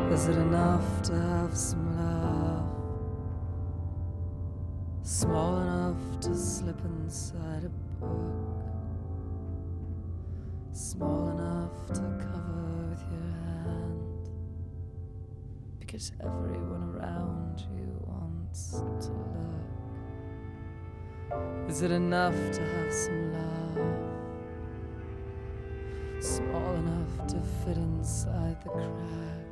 Is it enough to have some love? Small enough to slip inside a book, small enough to cover with your hand, because everyone around you wants to look. Is it enough to have some love? Small enough to fit inside the crack,